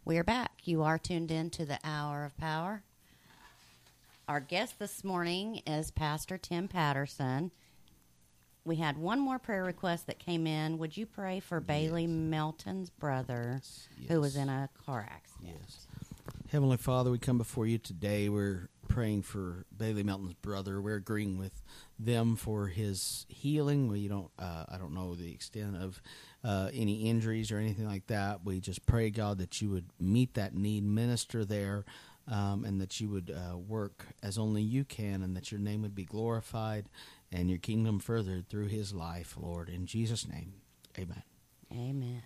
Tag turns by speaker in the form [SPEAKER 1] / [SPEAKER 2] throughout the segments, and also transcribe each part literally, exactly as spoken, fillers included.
[SPEAKER 1] We're back. You are tuned in to the Hour of Power. Our guest this morning is Pastor Tim Patterson. We had one more prayer request that came in. Would you pray for Bailey yes. Melton's brother yes. who was in a car accident?
[SPEAKER 2] Yes. Heavenly Father, we come before you today. We're praying for Bailey Melton's brother. We're agreeing with them for his healing. We don't, uh, I don't know the extent of uh, any injuries or anything like that. We just pray, God, that you would meet that need, minister there, um, and that you would uh, work as only you can, and that your name would be glorified and your kingdom furthered through his life, Lord. In Jesus' name, amen.
[SPEAKER 1] Amen.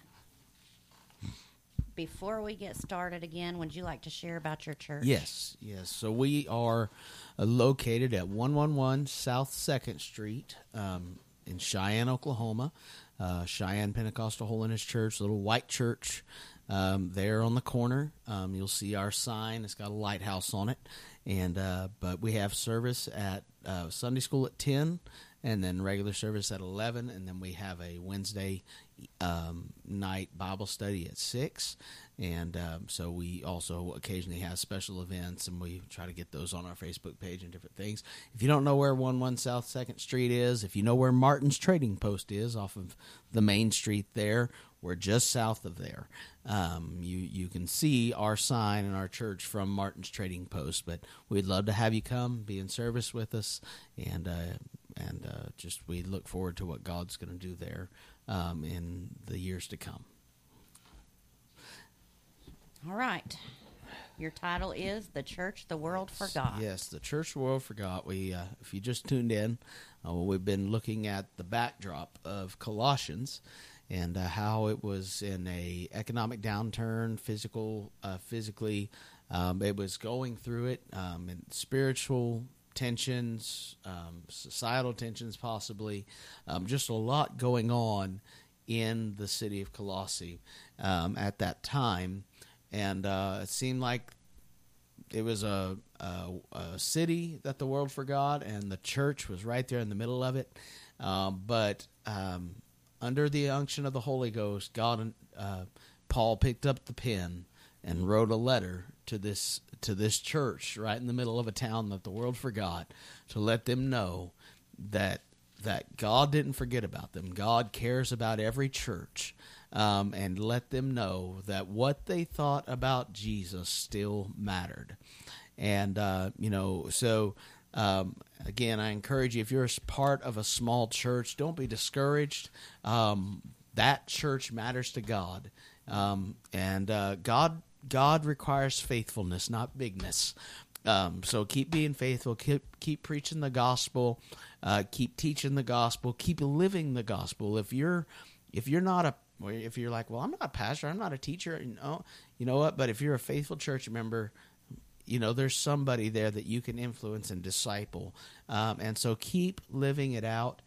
[SPEAKER 1] Before we get started again, would you like to share about your church?
[SPEAKER 2] Yes, yes. So we are uh, located at one eleven South second Street um, in Cheyenne, Oklahoma. Uh, Cheyenne Pentecostal Holiness Church, little white church um, there on the corner. Um, you'll see our sign. It's got a lighthouse on it. and uh, But we have service at uh, Sunday school at ten, and then regular service at eleven, and then we have a Wednesday um, night Bible study at six, and um, so we also occasionally have special events, and we try to get those on our Facebook page and different things. If you don't know where one eleven South second Street is, if you know where Martin's Trading Post is off of the main street there, we're just south of there. Um, you, you can see our sign in our church from Martin's Trading Post, but we'd love to have you come, be in service with us, and uh, and uh, just we look forward to what God's going to do there um, in the years to come.
[SPEAKER 1] All right. Your title is The Church the World Forgot.
[SPEAKER 2] Yes, The Church the World Forgot. We, uh, if you just tuned in, uh, we've been looking at the backdrop of Colossians and uh, how it was in a economic downturn, physical, uh, physically, um, it was going through it, um, and spiritual tensions, um, societal tensions possibly, um, just a lot going on in the city of Colossae um, at that time. And uh, it seemed like it was a, a, a city that the world forgot, and the church was right there in the middle of it. Um, but um, under the unction of the Holy Ghost, God, uh, Paul picked up the pen and wrote a letter to this to this church right in the middle of a town that the world forgot, to let them know that that God didn't forget about them. God cares about every church. Um, and let them know that what they thought about Jesus still mattered. And, uh, you know, so, um, again, I encourage you, if you're a part of a small church, don't be discouraged. Um, that church matters to God. Um, and uh, God God requires faithfulness, not bigness. Um, so keep being faithful, keep, keep preaching the gospel, uh, keep teaching the gospel, keep living the gospel. If you're, if you're not a If you're like, well, I'm not a pastor, I'm not a teacher, you know, you know what? But if you're a faithful church member, you know, there's somebody there that you can influence and disciple. Um, and so keep living it out.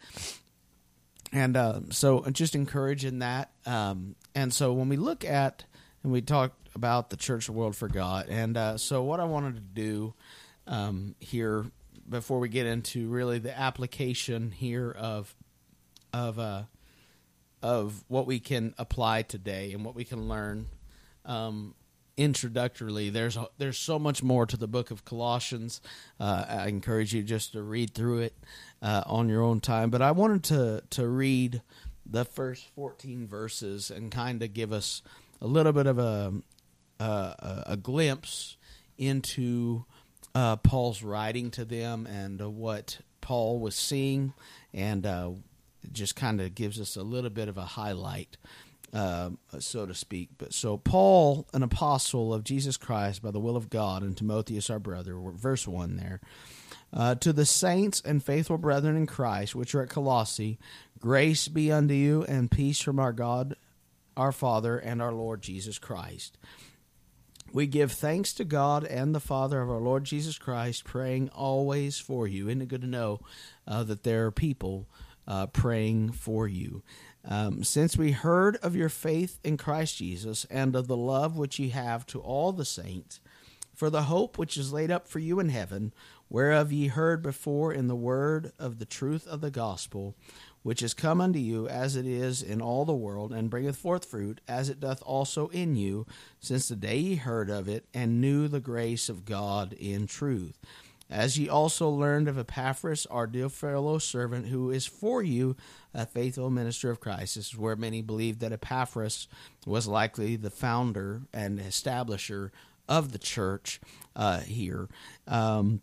[SPEAKER 2] And uh, so just encouraging that. Um, and so when we look at, and we talked about the church the world forgot. And uh, so what I wanted to do um, here before we get into really the application here of, of, uh, of what we can apply today and what we can learn um, introductorily. There's a, there's so much more to the book of Colossians. Uh, I encourage you just to read through it uh, on your own time. But I wanted to to read the first fourteen verses and kind of give us a little bit of a a, a glimpse into uh, Paul's writing to them and uh, what Paul was seeing, and uh, just kind of gives us a little bit of a highlight, uh, so to speak. But so Paul, an apostle of Jesus Christ by the will of God, and Timotheus our brother, verse one there, uh, to the saints and faithful brethren in Christ, which are at Colossae, grace be unto you and peace from our God, our Father, and our Lord Jesus Christ. We give thanks to God and the Father of our Lord Jesus Christ, praying always for you. Isn't it good to know uh, that there are people Uh, praying for you. Um, since we heard of your faith in Christ Jesus and of the love which ye have to all the saints, for the hope which is laid up for you in heaven, whereof ye heard before in the word of the truth of the gospel, which is come unto you, as it is in all the world, and bringeth forth fruit, as it doth also in you, since the day ye heard of it, and knew the grace of God in truth. As ye also learned of Epaphras, our dear fellow servant, who is for you a faithful minister of Christ. This is where many believe that Epaphras was likely the founder and establisher of the church uh, here. Um,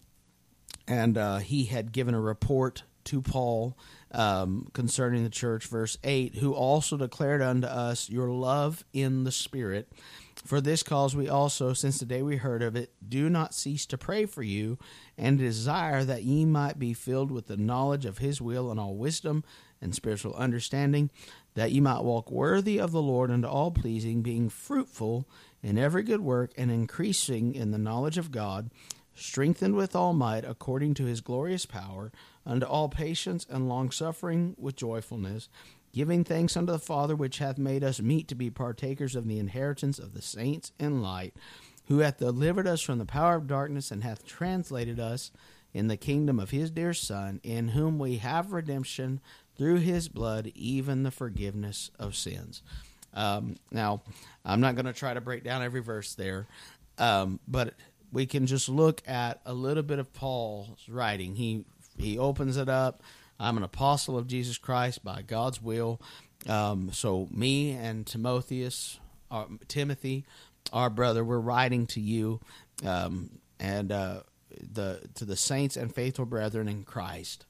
[SPEAKER 2] and uh, he had given a report to Paul um, concerning the church, verse eight, who also declared unto us your love in the Spirit. For this cause we also, since the day we heard of it, do not cease to pray for you, and desire that ye might be filled with the knowledge of his will and all wisdom and spiritual understanding, that ye might walk worthy of the Lord unto all pleasing, being fruitful in every good work, and increasing in the knowledge of God, strengthened with all might according to his glorious power, unto all patience and longsuffering with joyfulness, giving thanks unto the Father, which hath made us meet to be partakers of the inheritance of the saints in light, who hath delivered us from the power of darkness, and hath translated us in the kingdom of his dear Son, in whom we have redemption through his blood, even the forgiveness of sins. Um, now, I'm not going to try to break down every verse there, um, but we can just look at a little bit of Paul's writing. He he opens it up. I'm an apostle of Jesus Christ by God's will. Um, so me and Timotheus, uh, Timothy, our brother, we're writing to you, um, and uh, the to the saints and faithful brethren in Christ,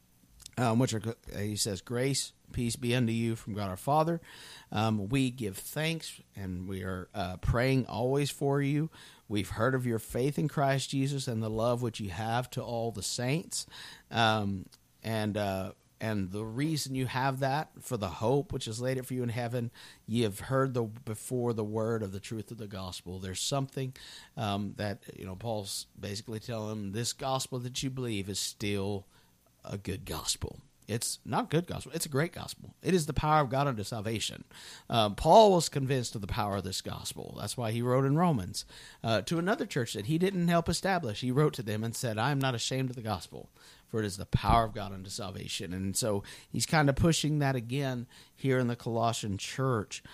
[SPEAKER 2] um, which are, he says, grace, peace be unto you from God our Father. Um, we give thanks, and we are uh, praying always for you. We've heard of your faith in Christ Jesus and the love which you have to all the saints. Um, and uh, and the reason you have that, for the hope which is laid up for you in heaven, ye have heard the before the word of the truth of the gospel. There's something um, that, you know, Paul's basically telling them, this gospel that you believe is still a good gospel. It's not good gospel. It's a great gospel. It is the power of God unto salvation. Um, Paul was convinced of the power of this gospel. That's why he wrote in Romans uh, to another church that he didn't help establish. He wrote to them and said, I am not ashamed of the gospel, for it is the power of God unto salvation. And so he's kind of pushing that again here in the Colossian church.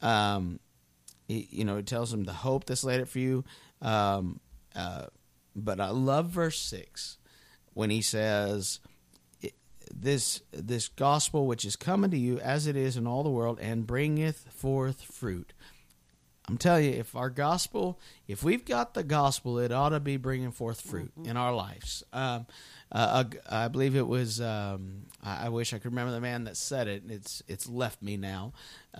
[SPEAKER 2] Um, he, you know, it tells them the hope that's laid up for you. Um, uh, but I love verse six when he says, This this gospel which is coming to you as it is in all the world, and bringeth forth fruit. I'm telling you, if our gospel, if we've got the gospel, it ought to be bringing forth fruit mm-hmm. in our lives. Um, uh, I believe it was, um, I, I wish I could remember the man that said it. It's it's left me now.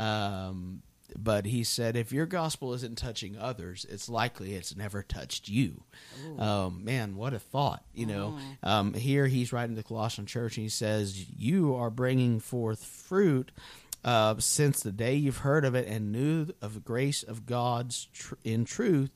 [SPEAKER 2] Um, but he said, if your gospel isn't touching others, it's likely it's never touched you. Um, man, what a thought, you know. Mm. Um, here he's writing to the Colossian church, and he says, you are bringing forth fruit uh, since the day you've heard of it and knew of the grace of God's tr- in truth.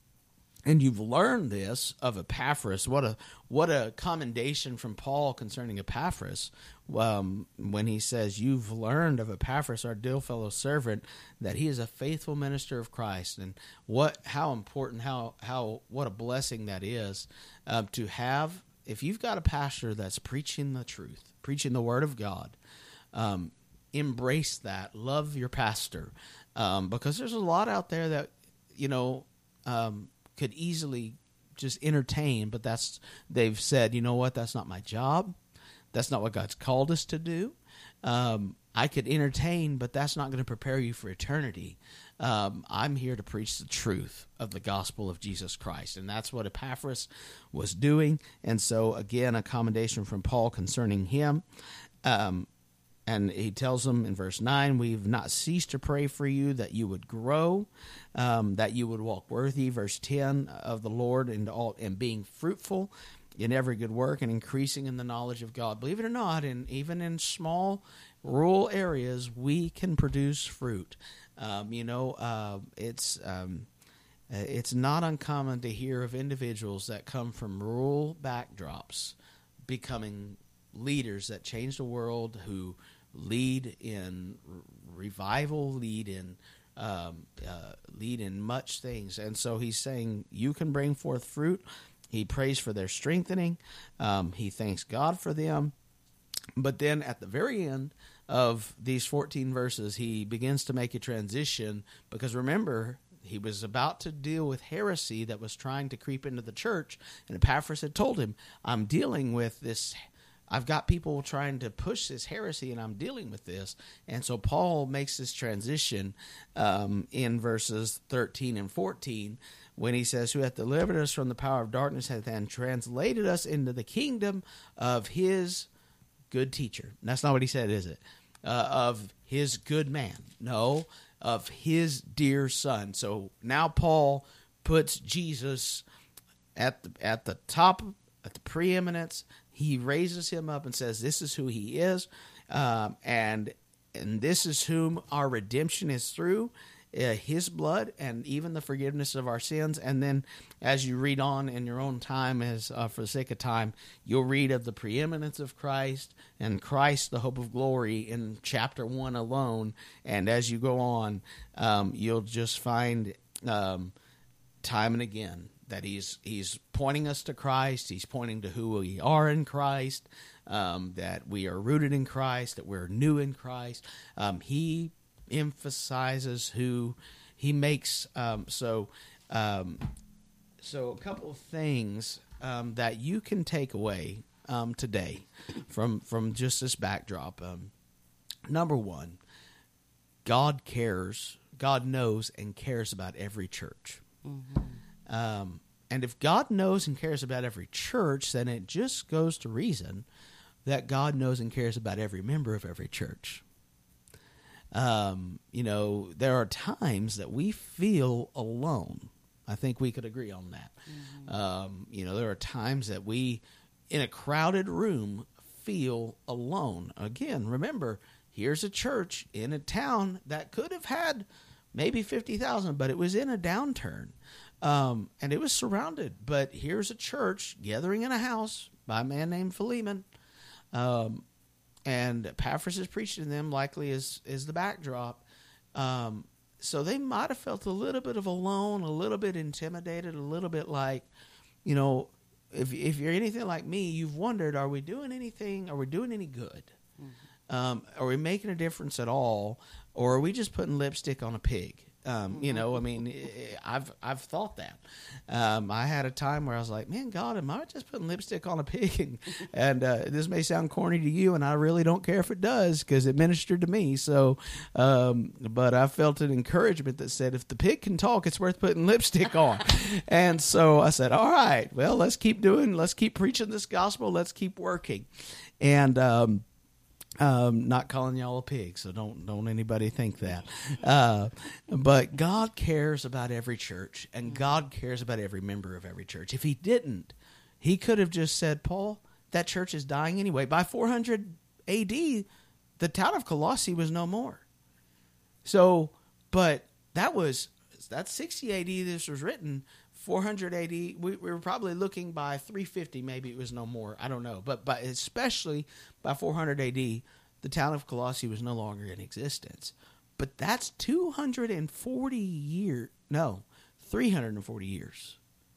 [SPEAKER 2] And you've learned this of Epaphras. What a what a commendation from Paul concerning Epaphras um, when he says, you've learned of Epaphras, our dear fellow servant, that he is a faithful minister of Christ. And what how important, how how what a blessing that is uh, to have. If you've got a pastor that's preaching the truth, preaching the word of God, um, embrace that. Love your pastor, um, because there's a lot out there that, you know, um, could easily just entertain, but that's, they've said, you know what, that's not my job. That's not what God's called us to do. Um, I could entertain, but that's not going to prepare you for eternity. Um, I'm here to preach the truth of the gospel of Jesus Christ, and that's what Epaphras was doing. And so, again, a commendation from Paul concerning him. Um, And he tells them in verse nine, we've not ceased to pray for you that you would grow, um, that you would walk worthy, verse ten, of the Lord, and all, and being fruitful in every good work and increasing in the knowledge of God. Believe it or not, and even in small rural areas, we can produce fruit. Um, you know, uh, it's um, it's not uncommon to hear of individuals that come from rural backdrops becoming leaders that change the world, who lead in revival, lead in um, uh, lead in much things. And so he's saying you can bring forth fruit. He prays for their strengthening. Um, he thanks God for them. But then at the very end of these fourteen verses, he begins to make a transition because remember, he was about to deal with heresy that was trying to creep into the church, and Epaphras had told him, I'm dealing with this. I've got people trying to push this heresy, and I'm dealing with this. And so Paul makes this transition um, in verses thirteen and fourteen when he says, who hath delivered us from the power of darkness hath then translated us into the kingdom of his good teacher. And that's not what he said, is it? Uh, of his good man. No, of his dear son. So now Paul puts Jesus at the, at the top, at the preeminence. He raises him up and says, this is who he is, um, and and this is whom our redemption is through, uh, his blood, and even the forgiveness of our sins. And then as you read on in your own time, as uh, for the sake of time, you'll read of the preeminence of Christ and Christ, the hope of glory, in chapter one alone. And as you go on, um, you'll just find um, time and again that he's he's pointing us to Christ. He's pointing to who we are in Christ, um, that we are rooted in Christ, that we're new in Christ. Um, he emphasizes who he makes. Um, so, um, so a couple of things um, that you can take away um, today from from just this backdrop. Um, number one, God cares. God knows and cares about every church. Mm-hmm. Um, and if God knows and cares about every church, then it just goes to reason that God knows and cares about every member of every church. Um, you know, there are times that we feel alone. I think we could agree on that. Mm-hmm. Um, you know, there are times that we, in a crowded room, feel alone. Again, remember, here's a church in a town that could have had maybe fifty thousand, but it was in a downturn. Um, and it was surrounded, but here's a church gathering in a house by a man named Philemon. Um, and Epaphras is preaching to them, likely is, is the backdrop. Um, so they might have felt a little bit of alone, a little bit intimidated, a little bit like, you know, if, if you're anything like me, you've wondered, are we doing anything? Are we doing any good? Mm-hmm. Um, are we making a difference at all? Or are we just putting lipstick on a pig? Um, you know, I mean, I've I've thought that. Um, I had a time where I was like, man, God, am I just putting lipstick on a pig? And, and uh, this may sound corny to you, and I really don't care if it does because it ministered to me. So, um, but I felt an encouragement that said, if the pig can talk, it's worth putting lipstick on. And so I said, all right, well, let's keep doing, let's keep preaching this gospel. Let's keep working. And, um, Um, not calling y'all a pig, so don't don't anybody think that. Uh, but God cares about every church, and God cares about every member of every church. If he didn't, he could have just said, Paul, that church is dying anyway. By four hundred A D, the town of Colossae was no more. So, but that was, that's sixty A D this was written. four hundred A D, we, we were probably looking by three fifty, maybe it was no more. I don't know. But by, especially by four hundred A D, the town of Colossae was no longer in existence. But that's two hundred forty years, no, three hundred forty years.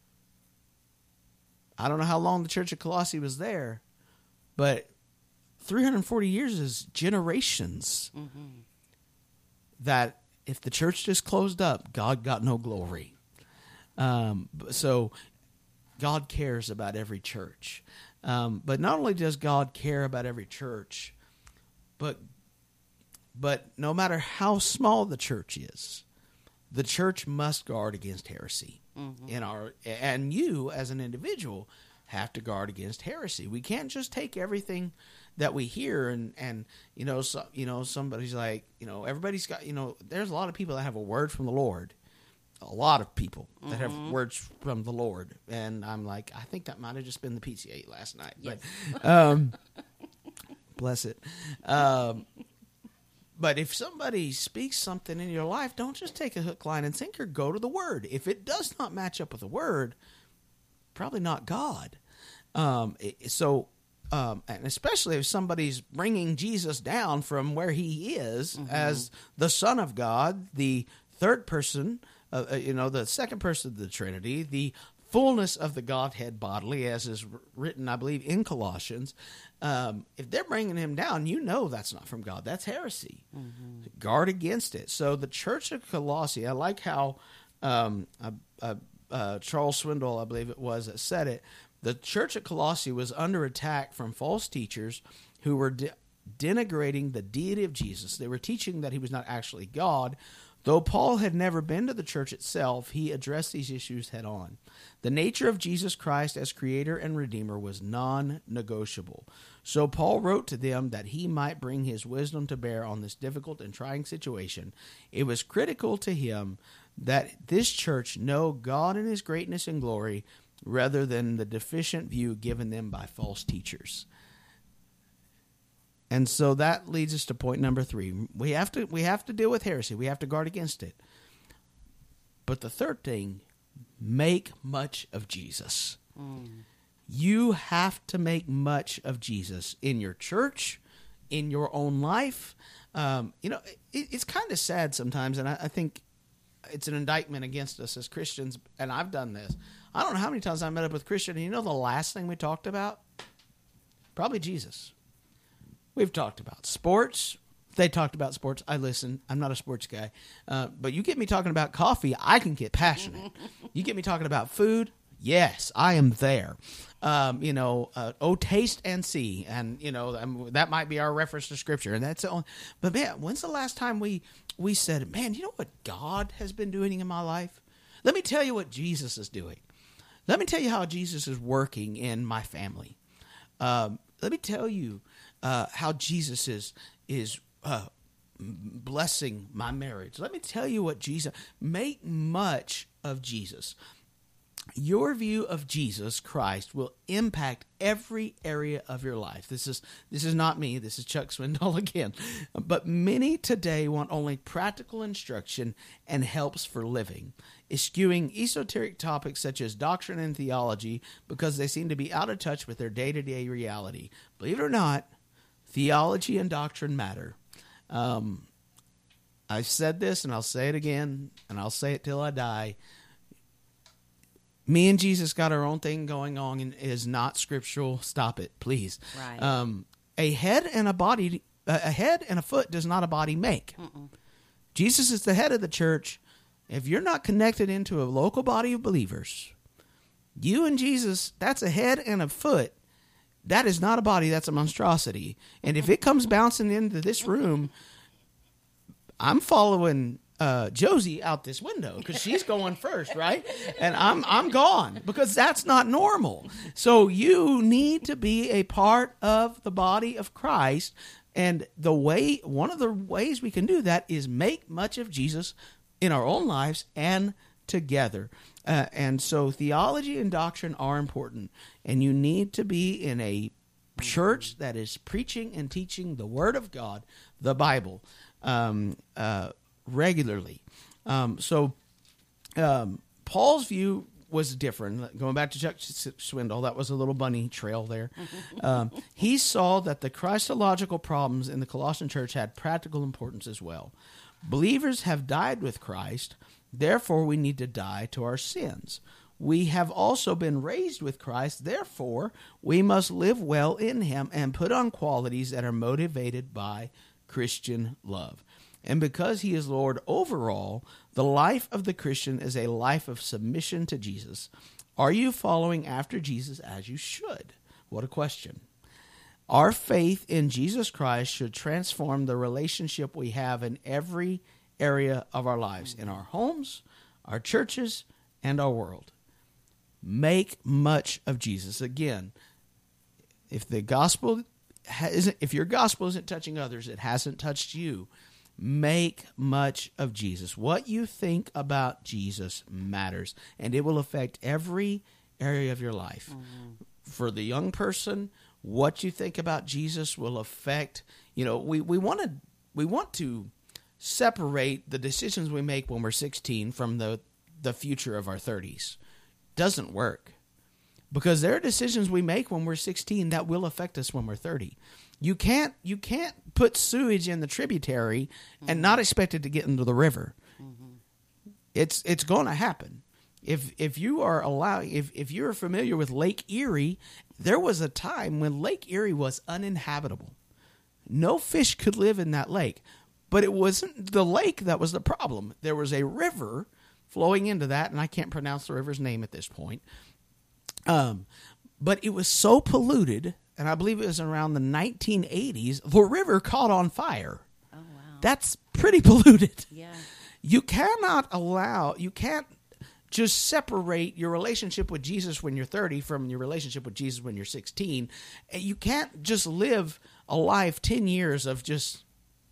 [SPEAKER 2] I don't know how long the church of Colossae was there, but three hundred forty years is generations. Mm-hmm. That if the church just closed up, God got no glory. Um, so God cares about every church. Um, but not only does God care about every church, but but no matter how small the church is, the church must guard against heresy. Mm-hmm. In our and you as an individual have to guard against heresy. We can't just take everything that we hear and, and you know so, you know somebody's like, you know, everybody's got, you know, there's a lot of people that have a word from the Lord. A lot of people that mm-hmm. have words from the Lord. And I'm like, I think that might have just been the P C eight last night. Yes. But um, bless it. Um, but if somebody speaks something in your life, don't just take a hook, line, and sinker. Go to the Word. If it does not match up with the Word, probably not God. Um, so, um, and especially if somebody's bringing Jesus down from where he is mm-hmm. as the Son of God, the third person, Uh, you know, the second person of the Trinity, the fullness of the Godhead bodily, as is written, I believe, in Colossians, um, if they're bringing him down, you know that's not from God. That's heresy. Mm-hmm. Guard against it. So the church of Colossae, I like how um, uh, uh, uh, Charles Swindoll, I believe it was, that said it. The church at Colossae was under attack from false teachers who were de- denigrating the deity of Jesus. They were teaching that he was not actually God. Though Paul had never been to the church itself, he addressed these issues head on. The nature of Jesus Christ as Creator and Redeemer was non-negotiable. So Paul wrote to them that he might bring his wisdom to bear on this difficult and trying situation. It was critical to him that this church know God in his greatness and glory rather than the deficient view given them by false teachers. And so that leads us to point number three. We have to we have to deal with heresy. We have to guard against it. But the third thing, make much of Jesus. Mm. You have to make much of Jesus in your church, in your own life. Um, you know, it, it's kind of sad sometimes, and I, I think it's an indictment against us as Christians, and I've done this. I don't know how many times I met up with Christian, and you know the last thing we talked about? Probably Jesus. We've talked about sports. They talked about sports. I listen. I'm not a sports guy. Uh, but you get me talking about coffee, I can get passionate. You get me talking about food, yes, I am there. Um, you know, uh, oh, taste and see. And, you know, um, that might be our reference to Scripture. And that's all. But, man, when's the last time we, we said, man, you know what God has been doing in my life? Let me tell you what Jesus is doing. Let me tell you how Jesus is working in my family. Um, let me tell you Uh, how Jesus is is uh, blessing my marriage. Let me tell you what Jesus, make much of Jesus. Your view of Jesus Christ will impact every area of your life. This is this is not me. This is Chuck Swindoll again. But many today want only practical instruction and helps for living, eschewing esoteric topics such as doctrine and theology because they seem to be out of touch with their day-to-day reality. Believe it or not, theology and doctrine matter. Um, I've said this, and I'll say it again, and I'll say it till I die. Me and Jesus got our own thing going on, and it is not scriptural. Stop it, please.
[SPEAKER 1] Right.
[SPEAKER 2] Um, a head and a body, a head and a foot does not a body make. Mm-mm. Jesus is the head of the church. If you're not connected into a local body of believers, you and Jesus, that's a head and a foot. That is not a body, that's a monstrosity. And if it comes bouncing into this room, I'm following uh, Josie out this window because she's going first, right? And I'm I'm gone because that's not normal. So you need to be a part of the body of Christ. And the way, one of the ways we can do that is make much of Jesus in our own lives and together. Uh, and so theology and doctrine are important, and you need to be in a church that is preaching and teaching the Word of God, the Bible, um, uh, regularly. Um, so um, Paul's view was different. Going back to Chuck Swindoll, that was a little bunny trail there. Um, he saw that the Christological problems in the Colossian church had practical importance as well. Believers have died with Christ. Therefore, we need to die to our sins. We have also been raised with Christ. Therefore, we must live well in him and put on qualities that are motivated by Christian love. And because he is Lord over all, the life of the Christian is a life of submission to Jesus. Are you following after Jesus as you should? What a question. Our faith in Jesus Christ should transform the relationship we have in every area of our lives, in our homes, our churches, and our world. Make much of Jesus. Again, if the gospel isn't, if your gospel isn't touching others, it hasn't touched you. Make much of Jesus. What you think about Jesus matters, and it will affect every area of your life. Mm-hmm. For the young person, what you think about Jesus will affect, you know, we, we want to we want to separate the decisions we make when we're sixteen from the, the future of our thirties. Doesn't work. Because there are decisions we make when we're sixteen that will affect us when we're thirty. You can't you can't put sewage in the tributary mm-hmm. and not expect it to get into the river. Mm-hmm. It's it's going to happen. If if you are allowing, if if you're familiar with Lake Erie, there was a time when Lake Erie was uninhabitable. No fish could live in that lake. But it wasn't the lake that was the problem. There was a river flowing into that, and I can't pronounce the river's name at this point. Um, but it was so polluted, and I believe it was around the nineteen eighties, the river caught on fire.
[SPEAKER 1] Oh, wow.
[SPEAKER 2] That's pretty polluted.
[SPEAKER 1] Yeah.
[SPEAKER 2] You cannot allow, you can't just separate your relationship with Jesus when you're thirty from your relationship with Jesus when you're sixteen. You can't just live a life ten years of just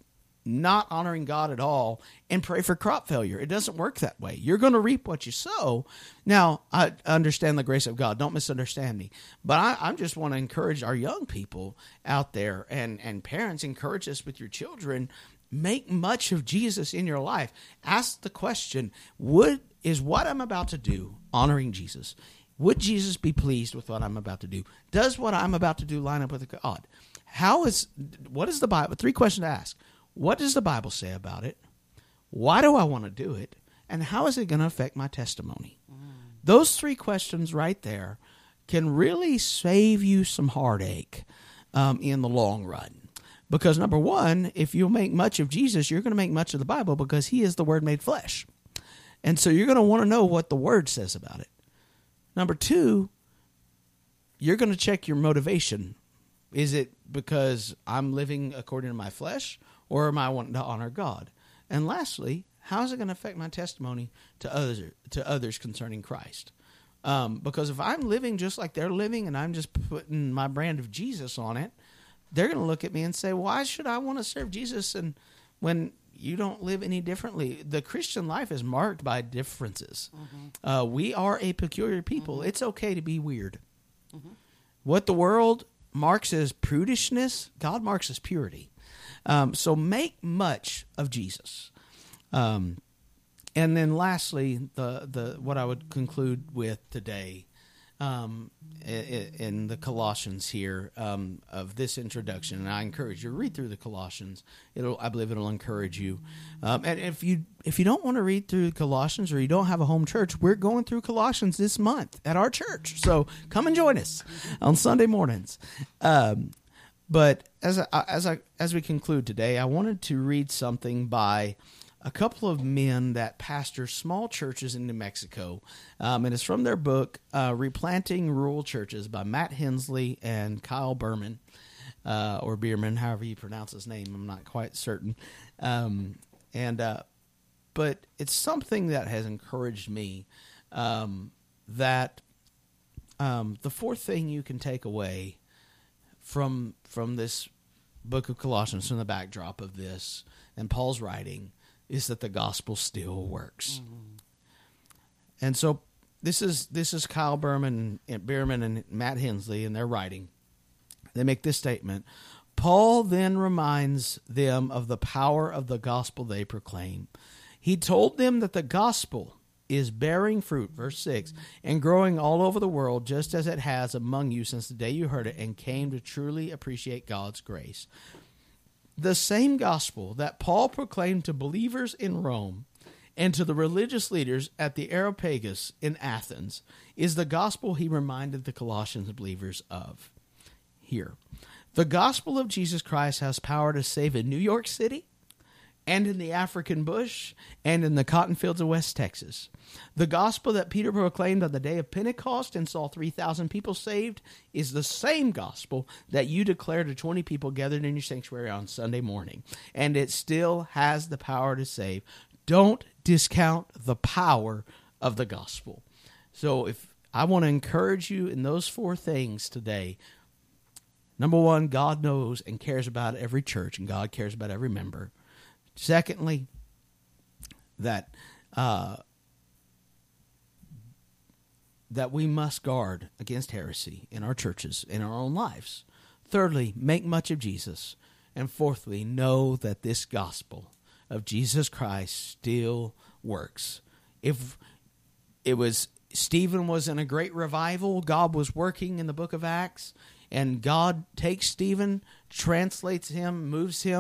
[SPEAKER 2] not honoring God at all and pray for crop failure. It doesn't work that way. You're going to reap what you sow. Now, I understand the grace of God. Don't misunderstand me. But I, I just want to encourage our young people out there, and, and parents, encourage us with your children. Make much of Jesus in your life. Ask the question, would is what I'm about to do honoring Jesus? Would Jesus be pleased with what I'm about to do? Does what I'm about to do line up with God? How is, what is the Bible? Three questions to ask. What does the Bible say about it? Why do I want to do it? And how is it going to affect my testimony? Mm. Those three questions right there can really save you some heartache um, in the long run. Because number one, if you make much of Jesus, you're going to make much of the Bible because he is the Word made flesh. And so you're going to want to know what the Word says about it. Number two, you're going to check your motivation. Is it because I'm living according to my flesh? Or am I wanting to honor God? And lastly, how is it going to affect my testimony to others to others concerning Christ? Um, because if I'm living just like they're living and I'm just putting my brand of Jesus on it, they're going to look at me and say, why should I want to serve Jesus and when you don't live any differently? The Christian life is marked by differences. Mm-hmm. Uh, we are a peculiar people. Mm-hmm. It's okay to be weird. Mm-hmm. What the world marks as prudishness, God marks as purity. Um, so make much of Jesus. Um, and then lastly, the, the what I would conclude with today um, in, in the Colossians here um, of this introduction, and I encourage you to read through the Colossians. It'll, I believe it'll encourage you. Um, and if you if you don't want to read through Colossians or you don't have a home church, we're going through Colossians this month at our church. So come and join us on Sunday mornings. Um But as I, as I as we conclude today, I wanted to read something by a couple of men that pastor small churches in New Mexico, um, and it's from their book uh, "Replanting Rural Churches" by Matt Hensley and Kyle Berman, uh, or Bierman, however you pronounce his name. I'm not quite certain, um, and uh, but it's something that has encouraged me. Um, that um, the fourth thing you can take away from from this book of Colossians, from the backdrop of this and Paul's writing, is that the gospel still works. Mm-hmm. And so this is this is Kyle Berman and Bierman and Matt Hensley in their writing. They make this statement: Paul then reminds them of the power of the gospel they proclaim. He told them that the gospel is bearing fruit, verse six, and growing all over the world, just as it has among you since the day you heard it and came to truly appreciate God's grace. The same gospel that Paul proclaimed to believers in Rome and to the religious leaders at the Areopagus in Athens is the gospel he reminded the Colossians believers of here. The gospel of Jesus Christ has power to save in New York City, and in the African bush, and in the cotton fields of West Texas. The gospel that Peter proclaimed on the day of Pentecost and saw three thousand people saved is the same gospel that you declare to twenty people gathered in your sanctuary on Sunday morning. And it still has the power to save. Don't discount the power of the gospel. So if I want to encourage you in those four things today. Number one, God knows and cares about every church, and God cares about every member. Secondly, that uh, that we must guard against heresy in our churches, in our own lives. Thirdly, make much of Jesus. And fourthly, know that this gospel of Jesus Christ still works. If it was Stephen was in a great revival, God was working in the book of Acts, and God takes Stephen, translates him, moves him,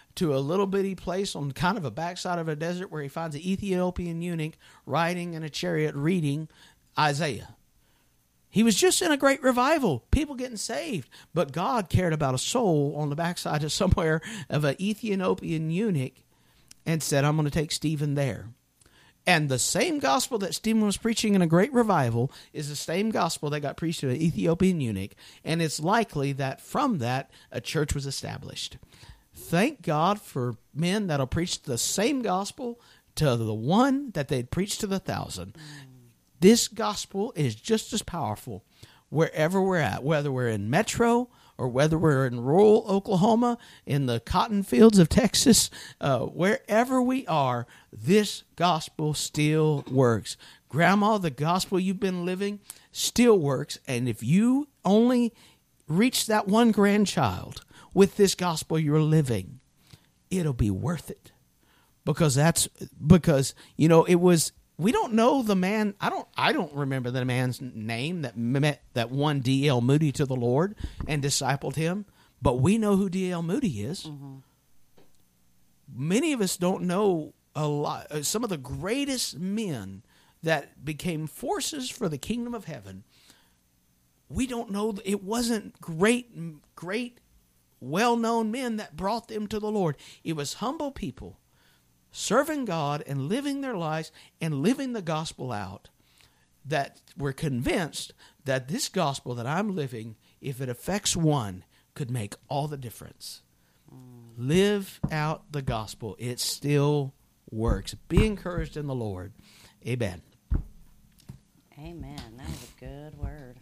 [SPEAKER 2] to a little bitty place on kind of a backside of a desert where he finds an Ethiopian eunuch riding in a chariot reading Isaiah. He was just in a great revival, people getting saved. But God cared about a soul on the backside of somewhere of an Ethiopian eunuch and said, I'm going to take Stephen there. And the same gospel that Stephen was preaching in a great revival is the same gospel that got preached to an Ethiopian eunuch. And it's likely that from that, a church was established. Thank God for men that'll preach the same gospel to the one that they'd preached to the thousand. This gospel is just as powerful wherever we're at, whether we're in metro or whether we're in rural Oklahoma, in the cotton fields of Texas, uh, wherever we are, this gospel still works. Grandma, the gospel you've been living still works. And if you only reach that one grandchild with this gospel you're living, it'll be worth it. Because that's, because, you know, it was, we don't know the man. I don't. I don't remember the man's name that met that won D L Moody to the Lord and discipled him. But we know who D L Moody is. Mm-hmm. Many of us don't know a lot. Some of the greatest men that became forces for the kingdom of heaven. We don't know. It wasn't great, great, well-known men that brought them to the Lord. It was humble people serving God and living their lives and living the gospel out, that were convinced that this gospel that I'm living, if it affects one, could make all the difference. Mm. Live out the gospel. It still works. Be encouraged in the Lord. Amen.
[SPEAKER 1] Amen. That was a good word.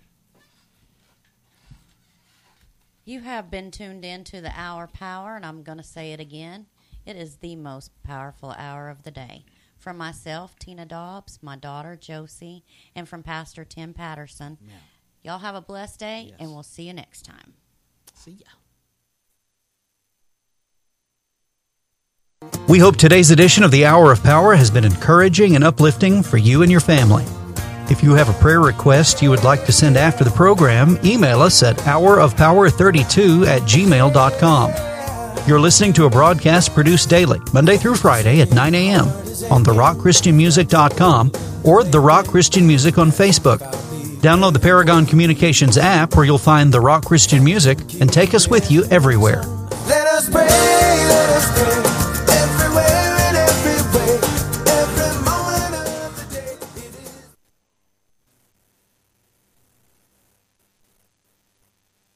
[SPEAKER 1] You have been tuned in to the Hour Power, and I'm going to say it again. It is the most powerful hour of the day. From myself, Tina Dobbs, my daughter, Josie, and from Pastor Tim Patterson. Yeah. Y'all have a blessed day, yes. And we'll see you next time.
[SPEAKER 2] See ya.
[SPEAKER 3] We hope today's edition of the Hour of Power has been encouraging and uplifting for you and your family. If you have a prayer request you would like to send after the program, email us at hour of power thirty-two at gmail dot com. You're listening to a broadcast produced daily, Monday through Friday at nine a.m. on the rock christian music dot com or The Rock Christian Music on Facebook. Download the Paragon Communications app where you'll find The Rock Christian Music and take us with you everywhere.
[SPEAKER 4] Let us pray, let us pray.